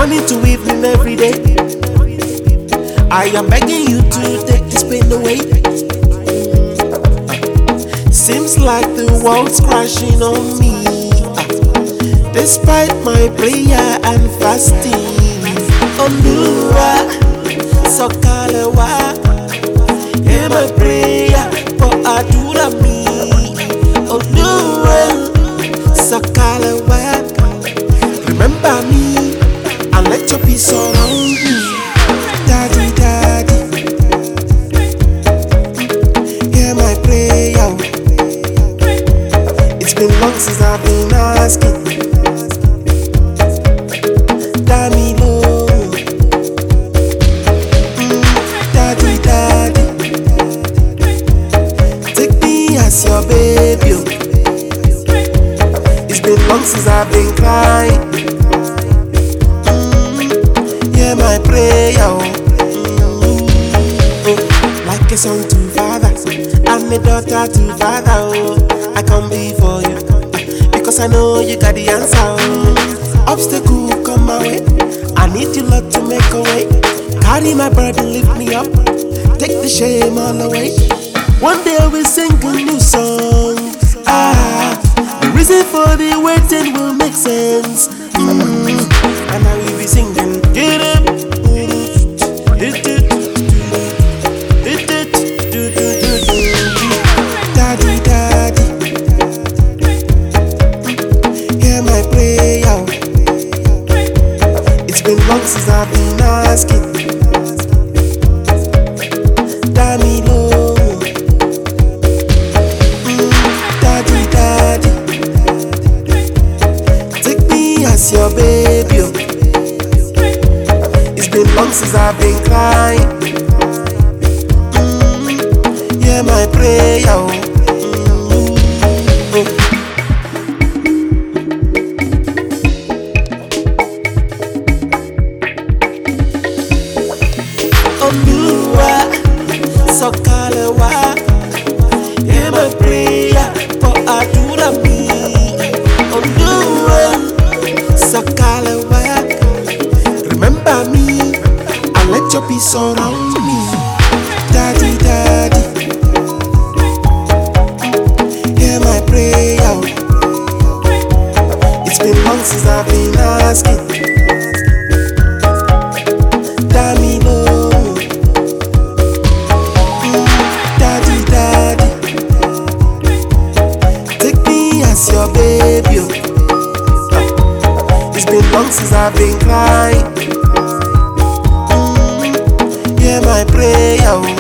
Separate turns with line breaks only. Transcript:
morning to evening every day. I am begging you to take this pain away. Seems like the world's crashing on me, despite my prayer and fasting. Oluwa, sokalewa, hear my prayer for adura me. Oluwa, sokalewa, remember me and let your peace surround me. Daddy, daddy, hear my prayer. It's been long since I've been asking. Daddy, daddy, daddy, take me as your baby. It's been long since I've been crying. Hear my prayer. Like a son to father, and a daughter to father. I come before you because I know you got the answer. Obstacle come my way, I need you Lord to make a way. Carry my burden, lift me up, take the shame all away. One day we'll sing a new song. The reason for the waiting will make sense. And I will be singing. Get up, hit it, hit it, daddy, daddy, hear my prayer. It's been long since I've been asking. Daddy, Lord, daddy, daddy, take me as your baby. It's been long since I've been crying. Hear my prayer. Oluwa, sokalewa, hear my prayer for adura me. Oluwa, sokalewa, remember me and let your peace surround me. Daddy, daddy, hear my prayer. It's been long since I've been asking. Daddy, Lord, daddy, daddy, take me as your baby. It's been long since I've been crying. Hear my prayer.